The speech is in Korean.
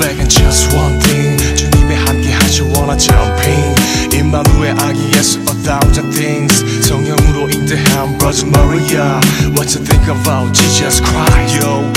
고백은 just one thing 주님의 함께 하시 원한 jumping 임마누의 아기에서 a thousand things 성령으로 잉태한 Virgin Maria What you think about Jesus Christ yo